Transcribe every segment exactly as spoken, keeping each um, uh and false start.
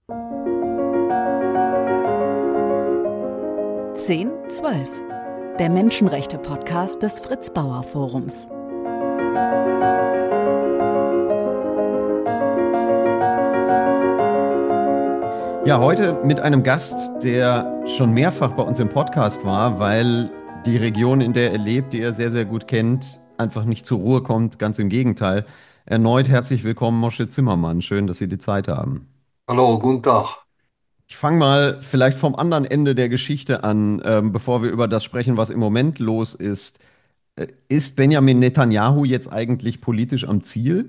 zehn zwölf, der Menschenrechte-Podcast des Fritz-Bauer-Forums. Ja, heute mit einem Gast, der schon mehrfach bei uns im Podcast war, weil die Region, in der er lebt, die er sehr, sehr gut kennt, einfach nicht zur Ruhe kommt. Ganz im Gegenteil. Erneut herzlich willkommen, Moshe Zimmermann. Schön, dass Sie die Zeit haben. Hallo, guten Tag. Ich fange mal vielleicht vom anderen Ende der Geschichte an, ähm, bevor wir über das sprechen, was im Moment los ist. Äh, Ist Benjamin Netanyahu jetzt eigentlich politisch am Ziel?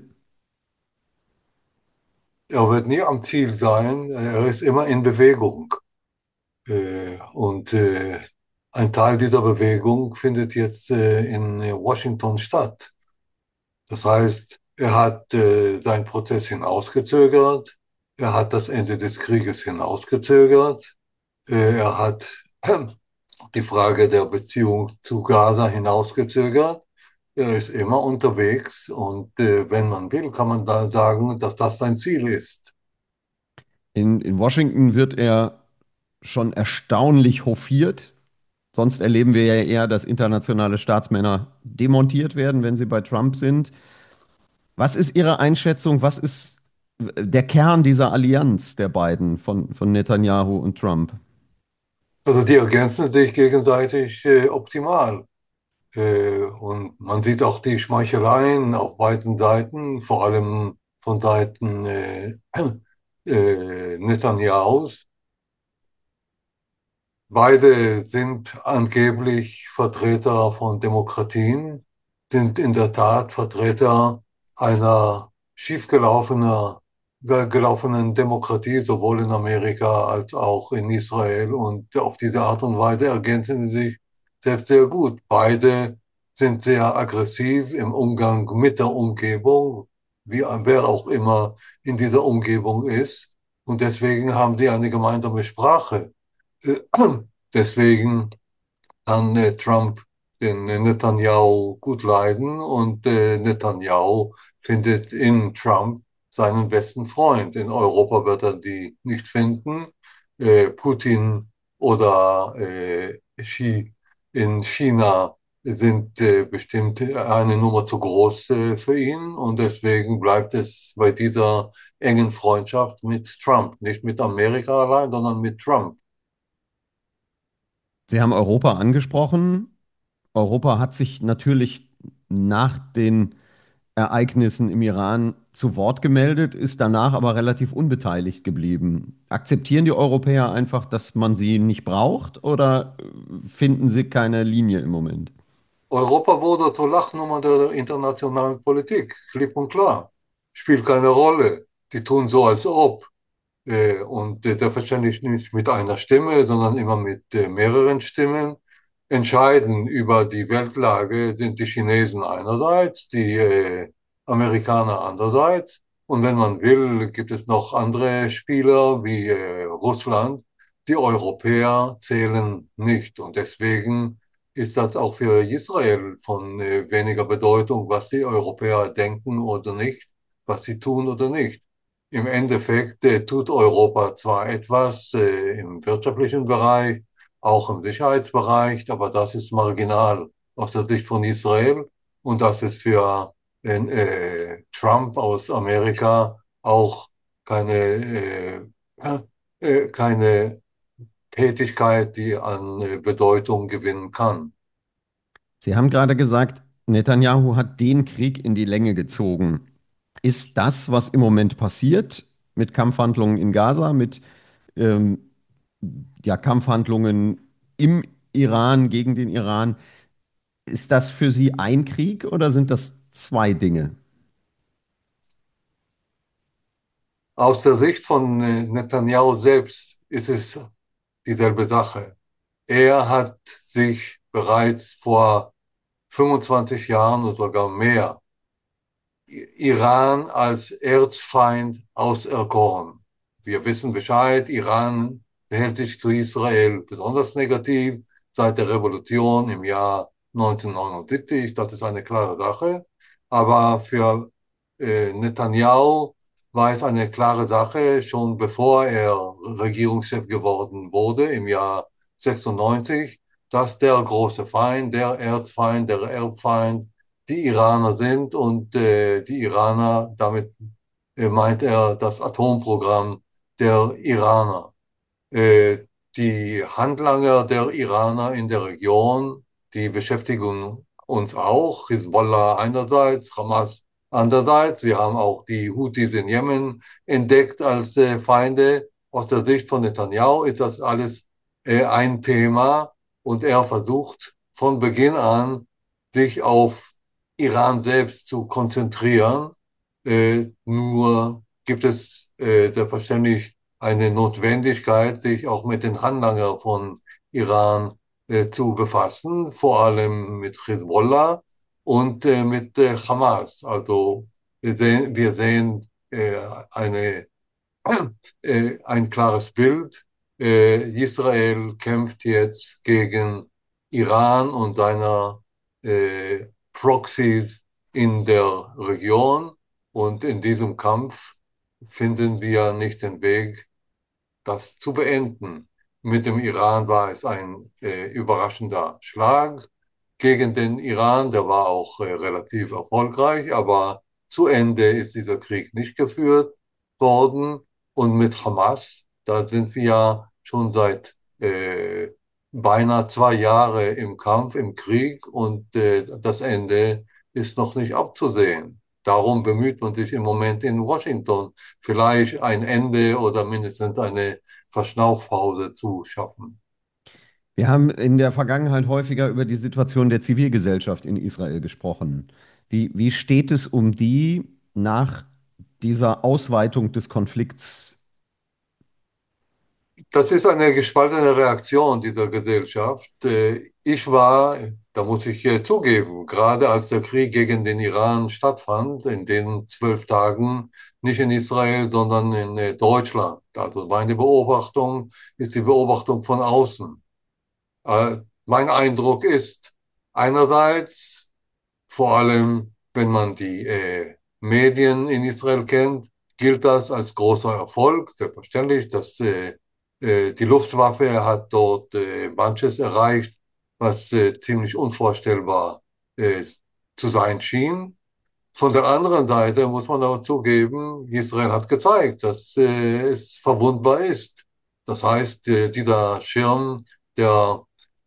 Er wird nie am Ziel sein, er ist immer in Bewegung. Äh, Und äh, ein Teil dieser Bewegung findet jetzt äh, in Washington statt. Das heißt, er hat äh, seinen Prozess hinausgezögert, er hat das Ende des Krieges hinausgezögert, äh, er hat die Frage der Beziehung zu Gaza hinausgezögert. Er ist immer unterwegs und äh, wenn man will, kann man da sagen, dass das sein Ziel ist. In, in Washington wird er schon erstaunlich hofiert. Sonst erleben wir ja eher, dass internationale Staatsmänner demontiert werden, wenn sie bei Trump sind. Was ist Ihre Einschätzung? Was ist der Kern dieser Allianz der beiden von, von Netanyahu und Trump? Also die ergänzen sich gegenseitig äh, optimal. Äh, und man sieht auch die Schmeicheleien auf beiden Seiten, vor allem von Seiten äh, äh, Netanyahus. Beide sind angeblich Vertreter von Demokratien, sind in der Tat Vertreter einer schiefgelaufener, ge- gelaufenen Demokratie, sowohl in Amerika als auch in Israel. Und auf diese Art und Weise ergänzen sie sich selbst sehr gut. Beide sind sehr aggressiv im Umgang mit der Umgebung, wie wer auch immer in dieser Umgebung ist. Und deswegen haben sie eine gemeinsame Sprache. Äh, Deswegen kann äh, Trump den äh, Netanyahu gut leiden und äh, Netanyahu findet in Trump seinen besten Freund. In Europa wird er die nicht finden. Äh, Putin oder äh, Xi in China sind äh, bestimmt eine Nummer zu groß äh, für ihn und deswegen bleibt es bei dieser engen Freundschaft mit Trump. Nicht mit Amerika allein, sondern mit Trump. Sie haben Europa angesprochen. Europa hat sich natürlich nach den Ereignissen im Iran zu Wort gemeldet, ist danach aber relativ unbeteiligt geblieben. Akzeptieren die Europäer einfach, dass man sie nicht braucht oder finden sie keine Linie im Moment? Europa wurde zur Lachnummer der internationalen Politik, klipp und klar. Spielt keine Rolle. Die tun so, als ob. Äh, und äh, selbstverständlich nicht mit einer Stimme, sondern immer mit äh, mehreren Stimmen. Entscheiden über die Weltlage sind die Chinesen einerseits, die äh, Amerikaner andererseits. Und wenn man will, gibt es noch andere Spieler wie äh, Russland. Die Europäer zählen nicht. Und deswegen ist das auch für Israel von äh, weniger Bedeutung, was die Europäer denken oder nicht, was sie tun oder nicht. Im Endeffekt äh, tut Europa zwar etwas äh, im wirtschaftlichen Bereich, auch im Sicherheitsbereich, aber das ist marginal aus der Sicht von Israel und das ist für äh, äh, Trump aus Amerika auch keine, äh, äh, keine Tätigkeit, die an äh, Bedeutung gewinnen kann. Sie haben gerade gesagt, Netanyahu hat den Krieg in die Länge gezogen. Ist das, was im Moment passiert, mit Kampfhandlungen in Gaza, mit ähm, ja, Kampfhandlungen im Iran gegen den Iran, ist das für Sie ein Krieg oder sind das zwei Dinge? Aus der Sicht von äh, Netanyahu selbst ist es dieselbe Sache. Er hat sich bereits vor fünfundzwanzig Jahren oder sogar mehr Iran als Erzfeind auserkoren. Wir wissen Bescheid, Iran verhält sich zu Israel besonders negativ seit der Revolution im Jahr neunzehnhundertneunundsiebzig. Das ist eine klare Sache. Aber für äh, Netanyahu war es eine klare Sache, schon bevor er Regierungschef geworden wurde, im Jahr sechsundneunzig, dass der große Feind, der Erzfeind, der Erbfeind die Iraner sind und äh, die Iraner, damit äh, meint er das Atomprogramm der Iraner. Äh, die Handlanger der Iraner in der Region, die beschäftigen uns auch. Hisbollah einerseits, Hamas andererseits. Wir haben auch die Houthis in Jemen entdeckt als äh, Feinde. Aus der Sicht von Netanyahu ist das alles äh, ein Thema und er versucht von Beginn an, sich auf Iran selbst zu konzentrieren. Äh, nur gibt es äh, selbstverständlich eine Notwendigkeit, sich auch mit den Handlangern von Iran äh, zu befassen, vor allem mit Hezbollah und äh, mit äh, Hamas. Also wir sehen, wir sehen äh, eine, äh, ein klares Bild. Äh, Israel kämpft jetzt gegen Iran und seiner äh, Proxies in der Region. Und in diesem Kampf finden wir nicht den Weg, das zu beenden. Mit dem Iran war es ein äh, überraschender Schlag gegen den Iran. Der war auch äh, relativ erfolgreich, aber zu Ende ist dieser Krieg nicht geführt worden. Und mit Hamas, da sind wir ja schon seit äh, beinahe zwei Jahre im Kampf, im Krieg und äh, das Ende ist noch nicht abzusehen. Darum bemüht man sich im Moment in Washington, vielleicht ein Ende oder mindestens eine Verschnaufpause zu schaffen. Wir haben in der Vergangenheit häufiger über die Situation der Zivilgesellschaft in Israel gesprochen. Wie, wie steht es um die nach dieser Ausweitung des Konflikts? Das ist eine gespaltene Reaktion dieser Gesellschaft. Äh, Ich war, da muss ich äh, zugeben, gerade als der Krieg gegen den Iran stattfand, in den zwölf Tagen, nicht in Israel, sondern in äh, Deutschland. Also meine Beobachtung ist die Beobachtung von außen. Äh, Mein Eindruck ist einerseits, vor allem wenn man die äh, Medien in Israel kennt, gilt das als großer Erfolg. Selbstverständlich, dass äh, äh, die Luftwaffe hat dort äh, manches erreicht, was äh, ziemlich unvorstellbar äh, zu sein schien. Von der anderen Seite muss man aber zugeben, Israel hat gezeigt, dass äh, es verwundbar ist. Das heißt, äh, dieser Schirm der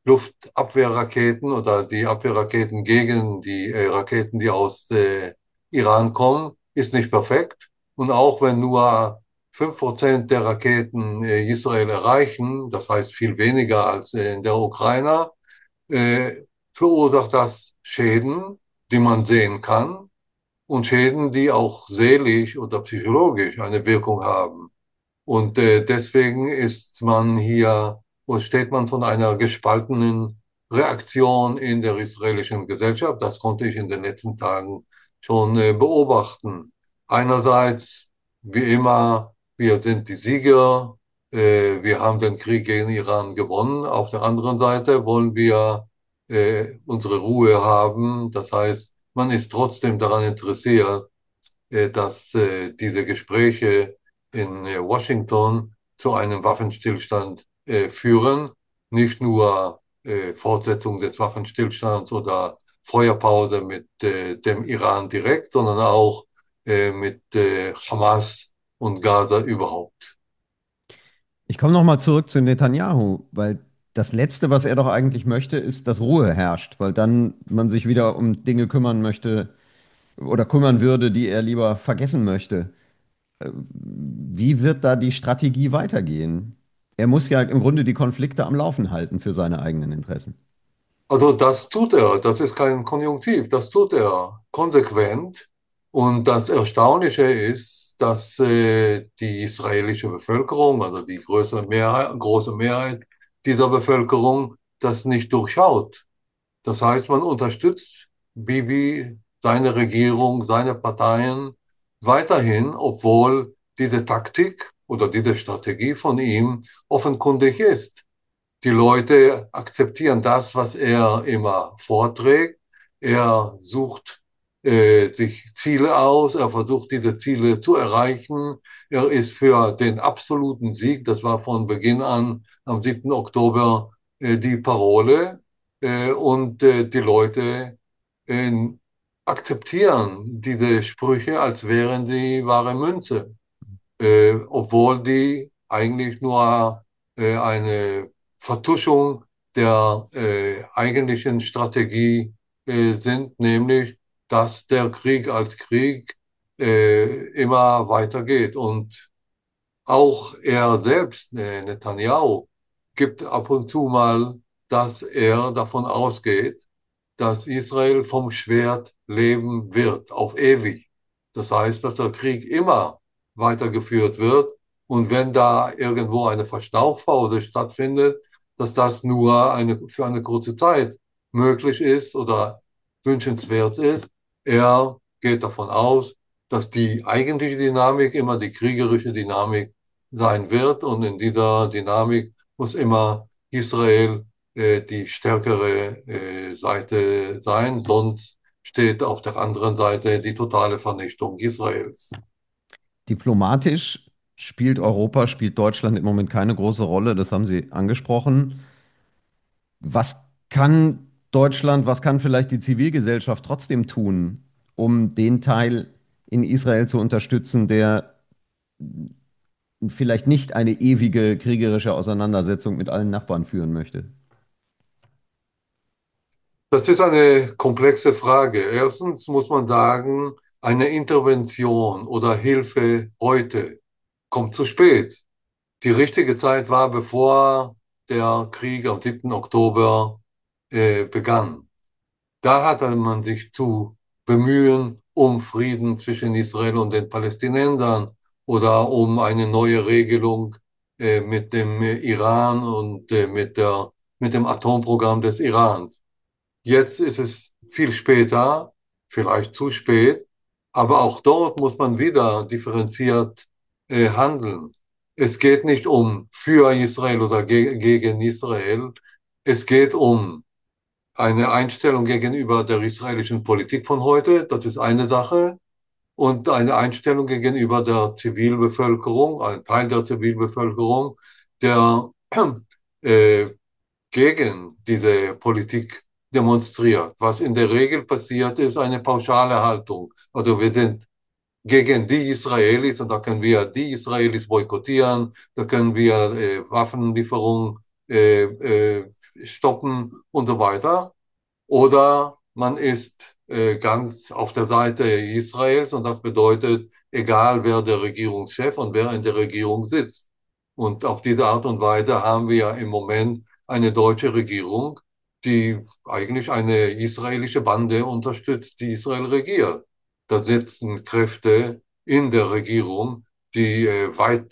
Luftabwehrraketen oder die Abwehrraketen gegen die äh, Raketen, die aus äh, Iran kommen, ist nicht perfekt. Und auch wenn nur fünf Prozent der Raketen äh, Israel erreichen, das heißt viel weniger als äh, in der Ukraine, äh, verursacht das Schäden, die man sehen kann und Schäden, die auch seelisch oder psychologisch eine Wirkung haben. Und äh, deswegen ist man hier, oder steht man von einer gespaltenen Reaktion in der israelischen Gesellschaft. Das konnte ich in den letzten Tagen schon äh, beobachten. Einerseits, wie immer, wir sind die Sieger, äh, wir haben den Krieg gegen Iran gewonnen. Auf der anderen Seite wollen wir äh, unsere Ruhe haben. Das heißt, man ist trotzdem daran interessiert, äh, dass äh, diese Gespräche in äh, Washington zu einem Waffenstillstand äh, führen. Nicht nur äh, Fortsetzung des Waffenstillstands oder Feuerpause mit äh, dem Iran direkt, sondern auch äh, mit äh, Hamas und Gaza überhaupt. Ich komme nochmal zurück zu Netanyahu, weil das Letzte, was er doch eigentlich möchte, ist, dass Ruhe herrscht, weil dann man sich wieder um Dinge kümmern möchte oder kümmern würde, die er lieber vergessen möchte. Äh, Wie wird da die Strategie weitergehen? Er muss ja im Grunde die Konflikte am Laufen halten für seine eigenen Interessen. Also das tut er, das ist kein Konjunktiv, das tut er konsequent. Und das Erstaunliche ist, dass äh, die israelische Bevölkerung, also die größere Mehrheit, große Mehrheit dieser Bevölkerung, das nicht durchschaut. Das heißt, man unterstützt Bibi, seine Regierung, seine Parteien weiterhin, obwohl diese Taktik oder diese Strategie von ihm offenkundig ist. Die Leute akzeptieren das, was er immer vorträgt. Er sucht äh, sich Ziele aus, er versucht diese Ziele zu erreichen. Er ist für den absoluten Sieg, das war von Beginn an am siebten Oktober äh, die Parole, äh, und äh, die Leute äh, akzeptieren diese Sprüche, als wären sie wahre Münze, äh, obwohl die eigentlich nur äh, eine Vertuschung der äh, eigentlichen Strategie äh, sind, nämlich dass der Krieg als Krieg äh, immer weitergeht. Und auch er selbst, äh, Netanyahu, gibt ab und zu mal, dass er davon ausgeht, dass Israel vom Schwert leben wird, auf ewig. Das heißt, dass der Krieg immer weitergeführt wird. Und wenn da irgendwo eine Verschnaufpause stattfindet, dass das nur eine, für eine kurze Zeit möglich ist oder wünschenswert ist. Er geht davon aus, dass die eigentliche Dynamik immer die kriegerische Dynamik sein wird. Und in dieser Dynamik muss immer Israel äh, die stärkere äh, Seite sein. Sonst steht auf der anderen Seite die totale Vernichtung Israels. Diplomatisch spielt Europa, spielt Deutschland im Moment keine große Rolle, das haben Sie angesprochen. Was kann Deutschland, was kann vielleicht die Zivilgesellschaft trotzdem tun, um den Teil in Israel zu unterstützen, der vielleicht nicht eine ewige kriegerische Auseinandersetzung mit allen Nachbarn führen möchte? Das ist eine komplexe Frage. Erstens muss man sagen, eine Intervention oder Hilfe heute kommt zu spät. Die richtige Zeit war, bevor der Krieg am siebten Oktober äh, begann. Da hatte man sich zu bemühen um Frieden zwischen Israel und den Palästinensern oder um eine neue Regelung äh, mit dem äh, Iran und äh, mit der, mit dem Atomprogramm des Irans. Jetzt ist es viel später, vielleicht zu spät, aber auch dort muss man wieder differenziert äh, handeln. Es geht nicht um für Israel oder ge gegen Israel. Es geht um eine Einstellung gegenüber der israelischen Politik von heute. Das ist eine Sache. Und eine Einstellung gegenüber der Zivilbevölkerung, ein Teil der Zivilbevölkerung, der äh, gegen diese Politik demonstriert. Was in der Regel passiert, ist eine pauschale Haltung. Also wir sind gegen die Israelis und da können wir die Israelis boykottieren, da können wir äh, Waffenlieferungen äh, äh, stoppen und so weiter. Oder man ist äh, ganz auf der Seite Israels und das bedeutet, egal wer der Regierungschef und wer in der Regierung sitzt. Und auf diese Art und Weise haben wir ja im Moment eine deutsche Regierung, die eigentlich eine israelische Bande unterstützt, die Israel regiert. Da sitzen Kräfte in der Regierung, die äh, weit,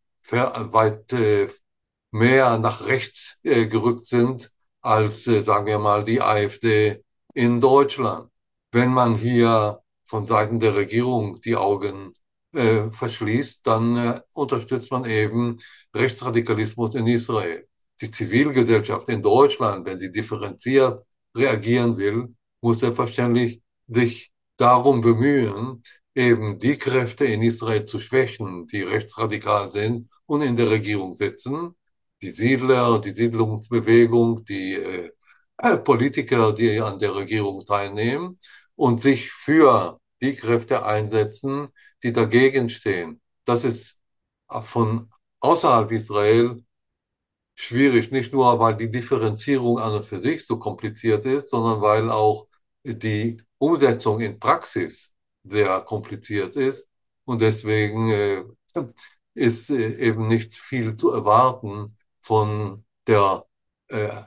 weit äh, mehr nach rechts äh, gerückt sind als, äh, sagen wir mal, die AfD in Deutschland. Wenn man hier von Seiten der Regierung die Augen äh, verschließt, dann äh, unterstützt man eben Rechtsradikalismus in Israel. Die Zivilgesellschaft in Deutschland, wenn sie differenziert reagieren will, muss selbstverständlich sich darum bemühen, eben die Kräfte in Israel zu schwächen, die rechtsradikal sind und in der Regierung sitzen, die Siedler, die Siedlungsbewegung, die äh, Politiker, die an der Regierung teilnehmen und sich für die Kräfte einsetzen, die dagegen stehen. Das ist von außerhalb Israel schwierig, nicht nur, weil die Differenzierung an und für sich so kompliziert ist, sondern weil auch die Umsetzung in Praxis sehr kompliziert ist. Und deswegen äh, ist äh, eben nicht viel zu erwarten von der äh,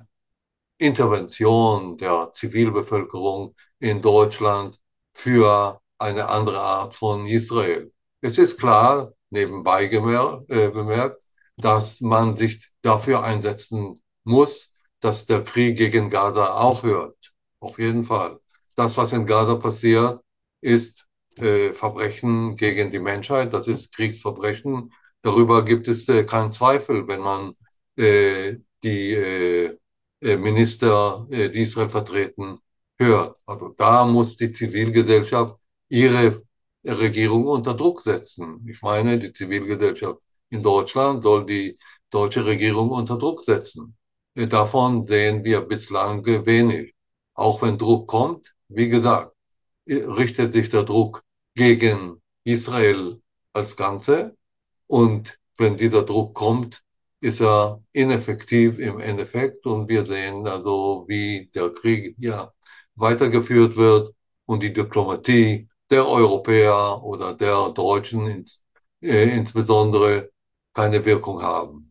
Intervention der Zivilbevölkerung in Deutschland für eine andere Art von Israel. Es ist klar, nebenbei gemerkt, äh, bemerkt, dass man sich dafür einsetzen muss, dass der Krieg gegen Gaza aufhört. Auf jeden Fall. Das, was in Gaza passiert, ist äh, Verbrechen gegen die Menschheit. Das ist Kriegsverbrechen. Darüber gibt es äh, keinen Zweifel, wenn man äh, die äh, Minister, die Israel vertreten, hört. Also da muss die Zivilgesellschaft ihre Regierung unter Druck setzen. Ich meine, die Zivilgesellschaft in Deutschland soll die deutsche Regierung unter Druck setzen. Davon sehen wir bislang wenig. Auch wenn Druck kommt, wie gesagt, richtet sich der Druck gegen Israel als Ganze. Und wenn dieser Druck kommt, ist er ineffektiv im Endeffekt. Und wir sehen also, wie der Krieg ja weitergeführt wird und die Diplomatie der Europäer oder der Deutschen ins, äh, insbesondere keine Wirkung haben.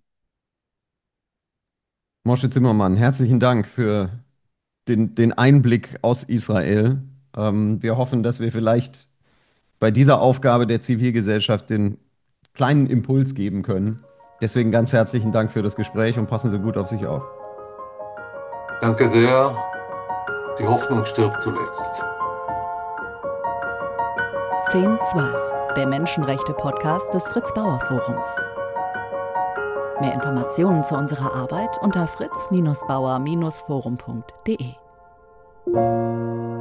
Moshe Zimmermann, herzlichen Dank für den, den Einblick aus Israel. Ähm, wir hoffen, dass wir vielleicht bei dieser Aufgabe der Zivilgesellschaft den kleinen Impuls geben können. Deswegen ganz herzlichen Dank für das Gespräch und passen Sie gut auf sich auf. Danke sehr. Die Hoffnung stirbt zuletzt. zehn zwölf, der Menschenrechte-Podcast des Fritz-Bauer-Forums. Mehr Informationen zu unserer Arbeit unter fritz Bindestrich bauer Bindestrich forum punkt de.